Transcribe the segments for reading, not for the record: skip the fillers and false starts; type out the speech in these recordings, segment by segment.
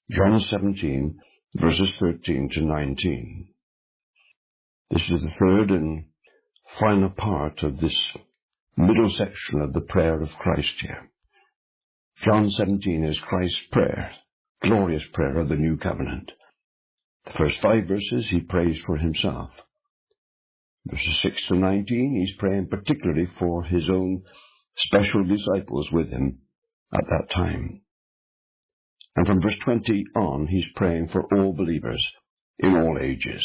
John 17, verses 13 to 19. This is the third and final part of this middle section of the prayer of Christ here. John 17 is Christ's prayer, glorious prayer of the new covenant. The first 5 verses he prays for himself. Verses 6 to 19, he's praying particularly for his own special disciples with him at that time. And from verse 20 on, he's praying for all believers in all ages.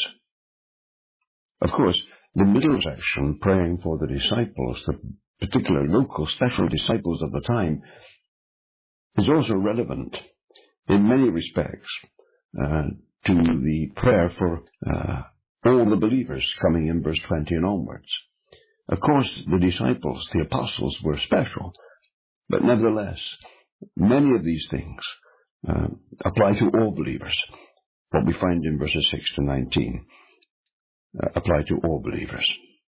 Of course, the middle section, praying for the disciples, the particular local special disciples of the time, is also relevant in many respects to the prayer for all the believers coming in verse 20 and onwards. Of course, the disciples, the apostles, were special, but nevertheless, many of these things apply to all believers. What we find in verses 6 to 19 apply to all believers.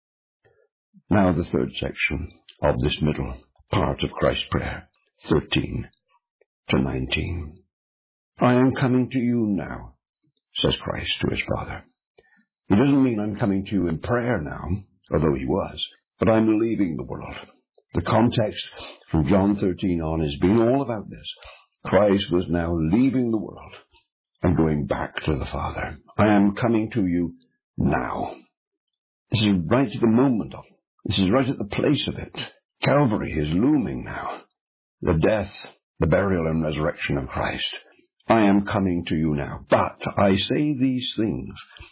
Now the third section of this middle part of Christ's prayer, 13 to 19. I am coming to you now, says Christ to his Father. He doesn't mean I'm coming to you in prayer now, although he was, but I'm leaving the world. The context from John 13 on has been all about this. Christ was now leaving the world and going back to the Father. I am coming to you now. This is right at the moment of it. This is right at the place of it. Calvary is looming now. The death, the burial and resurrection of Christ. I am coming to you now. But I say these things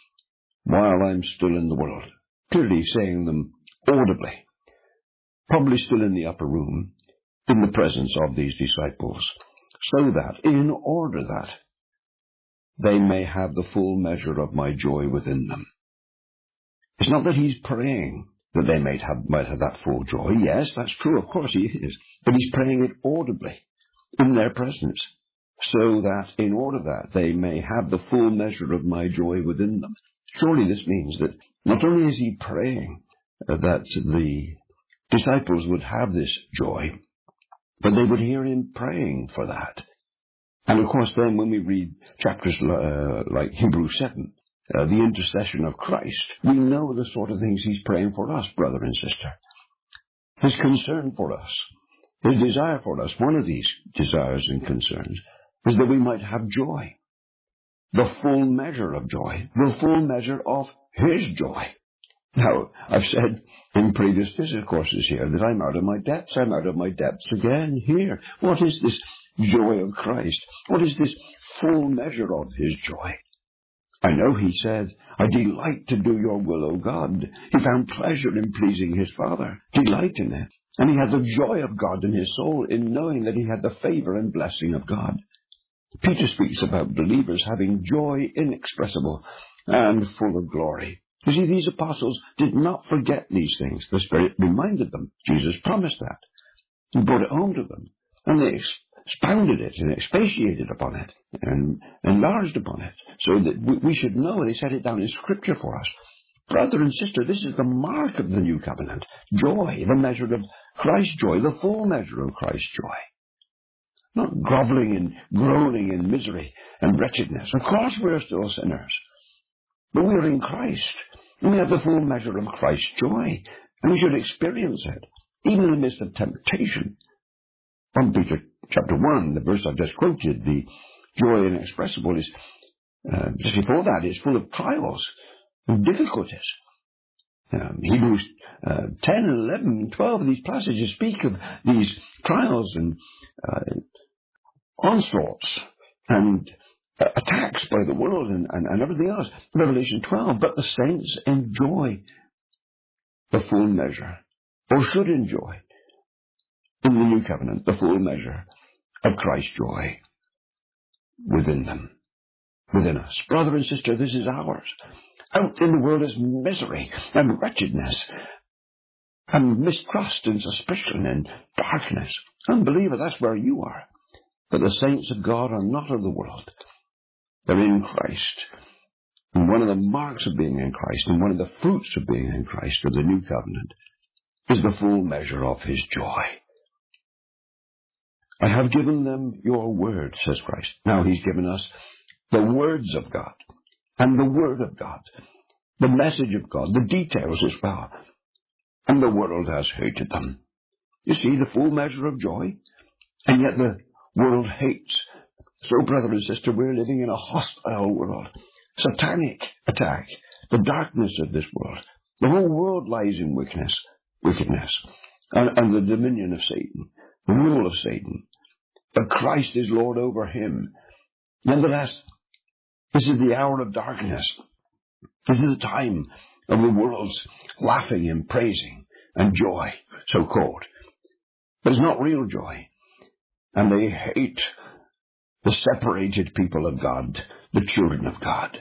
while I'm still in the world. Clearly saying them audibly. Probably still in the upper room, in the presence of these disciples. So that, in order that they may have the full measure of my joy within them. It's not that he's praying that they might have that full joy. Yes, that's true, of course he is. But he's praying it audibly, in their presence, so that, in order that they may have the full measure of my joy within them. Surely this means that not only is he praying that the disciples would have this joy, but they would hear him praying for that. And of course then when we read chapters like Hebrews 7, the intercession of Christ, we know the sort of things he's praying for us, brother and sister. His concern for us, his desire for us, one of these desires and concerns, is that we might have joy. The full measure of joy, the full measure of his joy. Now, I've said in previous discourses here that I'm out of my depths. I'm out of my depths again here. What is this joy of Christ? What is this full measure of his joy? I know he said, I delight to do your will, O God. He found pleasure in pleasing his Father, delight in it. And he had the joy of God in his soul in knowing that he had the favor and blessing of God. Peter speaks about believers having joy inexpressible and full of glory. You see, these apostles did not forget these things. The Spirit reminded them. Jesus promised that. He brought it home to them. And they expounded it and expatiated upon it and enlarged upon it so that we should know, and he set it down in Scripture for us. Brother and sister, this is the mark of the new covenant. Joy, the measure of Christ's joy, the full measure of Christ's joy. Not groveling and groaning in misery and wretchedness. Of course we're still sinners. But we're in Christ. And we have the full measure of Christ's joy. And we should experience it, even in the midst of temptation. 1 Peter chapter 1, the verse I've just quoted, the joy inexpressible is, just before that, is full of trials and difficulties. Hebrews 10 and 11 and 12 of these passages speak of these trials and onslaughts and attacks by the world and everything else. Revelation 12, but the saints enjoy the full measure, or should enjoy, in the new covenant, the full measure of Christ's joy within them, within us. Brother and sister, this is ours. Out in the world is misery and wretchedness and mistrust and suspicion and darkness. Unbeliever, that's where you are. But the saints of God are not of the world. They're in Christ. And one of the marks of being in Christ and one of the fruits of being in Christ of the new covenant is the full measure of his joy. I have given them your word, says Christ. Now he's given us the words of God and the word of God, the message of God, the details as well. And the world has hated them. You see the full measure of joy, and yet the world hates. So, brother and sister, we're living in a hostile world. Satanic attack, the darkness of this world. The whole world lies in wickedness, and the dominion of Satan, the rule of Satan. But Christ is Lord over him. Nonetheless, this is the hour of darkness. This is the time of the world's laughing and praising and joy, so-called. But it's not real joy. And they hate the separated people of God, the children of God.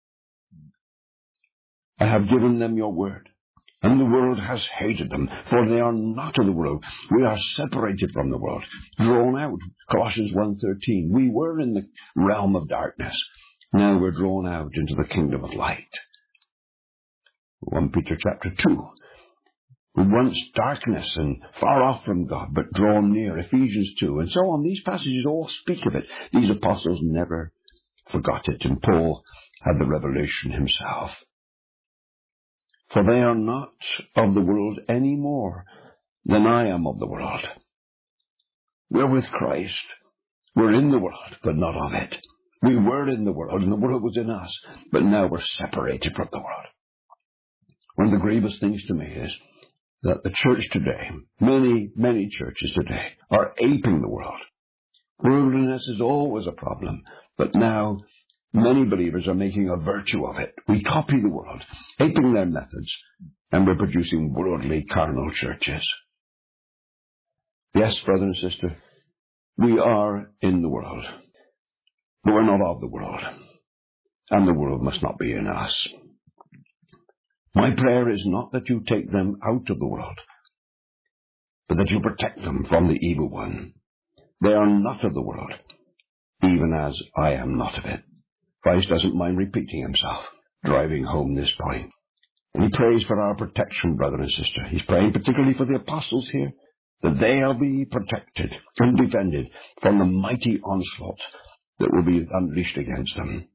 I have given them your word, and the world has hated them, for they are not of the world. We are separated from the world, drawn out. Colossians 1:13. We were in the realm of darkness. Now we're drawn out into the kingdom of light. 1 Peter chapter 2. We once darkness and far off from God, but drawn near. Ephesians 2, and so on. These passages all speak of it. These apostles never forgot it, and Paul had the revelation himself. For they are not of the world any more than I am of the world. We're with Christ. We're in the world, but not of it. We were in the world, and the world was in us, but now we're separated from the world. One of the grievous things to me is that the church today, many churches today, are aping the world. Worldliness is always a problem, but now many believers are making a virtue of it. We copy the world, aping their methods, and we're producing worldly, carnal churches. Yes, brother and sister, we are in the world, but we're not of the world, and the world must not be in us. My prayer is not that you take them out of the world, but that you protect them from the evil one. They are not of the world, even as I am not of it. Christ doesn't mind repeating himself, driving home this point. And he prays for our protection, brother and sister. He's praying particularly for the apostles here, that they'll be protected and defended from the mighty onslaught that will be unleashed against them.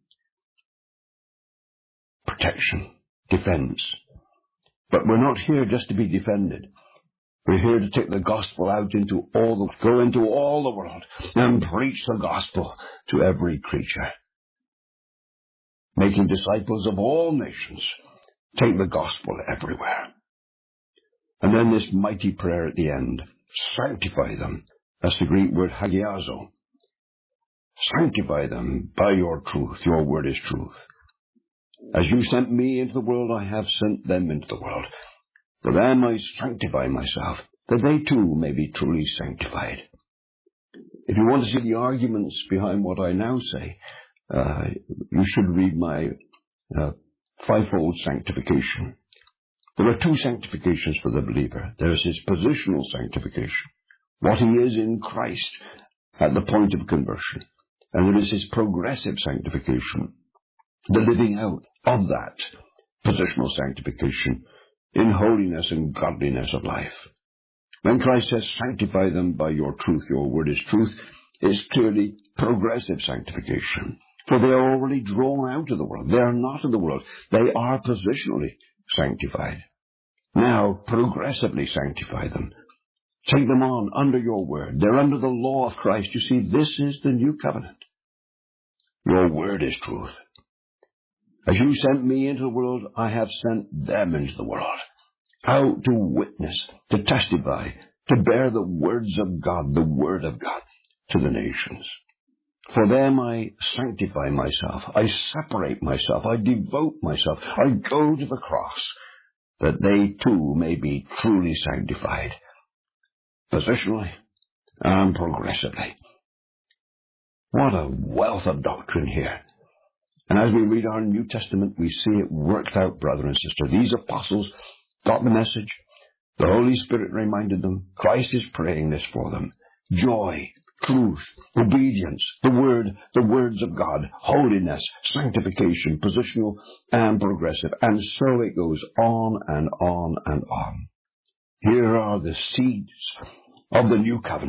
Protection. Defense. But we're not here just to be defended. We're here to take the gospel out go into all the world and preach the gospel to every creature. Making disciples of all nations. Take the gospel everywhere. And then this mighty prayer at the end. Sanctify them. That's the Greek word hagiazo. Sanctify them by your truth. Your word is truth. As you sent me into the world, I have sent them into the world. For them I sanctify myself, that they too may be truly sanctified. If you want to see the arguments behind what I now say, you should read my fivefold sanctification. There are two sanctifications for the believer. There is his positional sanctification, what he is in Christ at the point of conversion. And there is his progressive sanctification, the living out of that positional sanctification in holiness and godliness of life. When Christ says, sanctify them by your truth, your word is truth, it's clearly progressive sanctification. For they are already drawn out of the world. They are not of the world. They are positionally sanctified. Now, progressively sanctify them. Take them on under your word. They're under the law of Christ. You see, this is the new covenant. Your word is truth. As you sent me into the world, I have sent them into the world, out to witness, to testify, to bear the words of God, the word of God, to the nations. For them I sanctify myself, I separate myself, I devote myself, I go to the cross, that they too may be truly sanctified, positionally and progressively. What a wealth of doctrine here. And as we read our New Testament, we see it worked out, brother and sister. These apostles got the message. The Holy Spirit reminded them. Christ is praying this for them. Joy, truth, obedience, the words of God, holiness, sanctification, positional and progressive. And so it goes on and on and on. Here are the seeds of the new covenant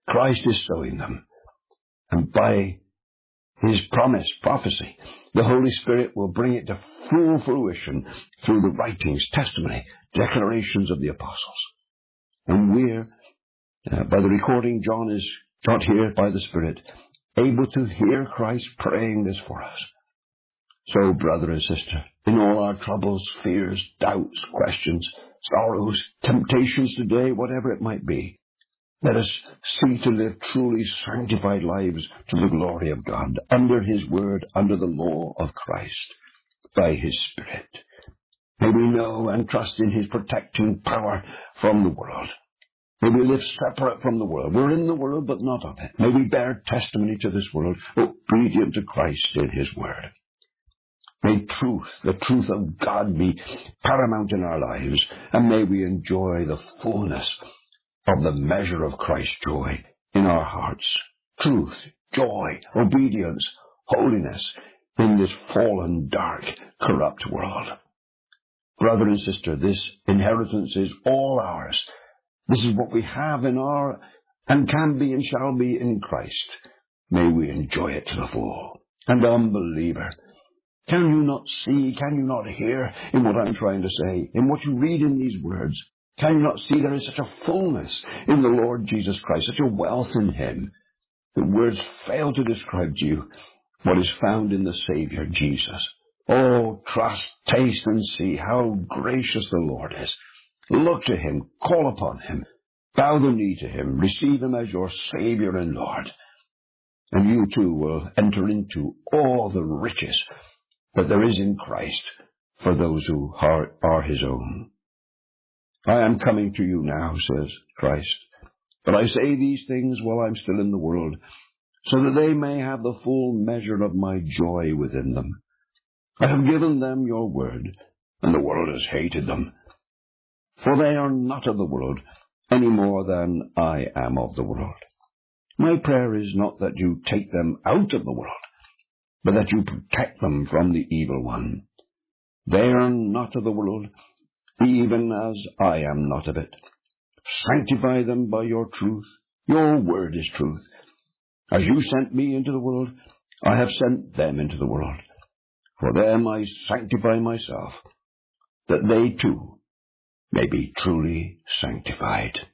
Christ is sowing them. And by his prophecy, the Holy Spirit will bring it to full fruition through the writings, testimony, declarations of the apostles. And we're, by the recording John is got here by the Spirit, able to hear Christ praying this for us. So, brother and sister, in all our troubles, fears, doubts, questions, sorrows, temptations today, whatever it might be, let us seek to live truly sanctified lives to the glory of God, under his word, under the law of Christ, by his Spirit. May we know and trust in his protecting power from the world. May we live separate from the world. We're in the world, but not of it. May we bear testimony to this world, obedient to Christ in his word. May the truth of God be paramount in our lives, and may we enjoy the fullness of the measure of Christ's joy in our hearts. Truth, joy, obedience, holiness in this fallen, dark, corrupt world. Brother and sister, this inheritance is all ours. This is what we have in our, and can be and shall be in Christ. May we enjoy it to the full. And unbeliever, can you not see, can you not hear in what I'm trying to say, in what you read in these words? Can you not see there is such a fullness in the Lord Jesus Christ, such a wealth in him? The words fail to describe to you what is found in the Savior Jesus. Oh, trust, taste, and see how gracious the Lord is. Look to him, call upon him, bow the knee to him, receive him as your Savior and Lord. And you too will enter into all the riches that there is in Christ for those who are his own. I am coming to you now, says Christ, but I say these things while I'm still in the world, so that they may have the full measure of my joy within them. I have given them your word, and the world has hated them. For they are not of the world, any more than I am of the world. My prayer is not that you take them out of the world, but that you protect them from the evil one. They are not of the world, even as I am not of it. Sanctify them by your truth. Your word is truth. As you sent me into the world, I have sent them into the world. For them I sanctify myself, that they too may be truly sanctified.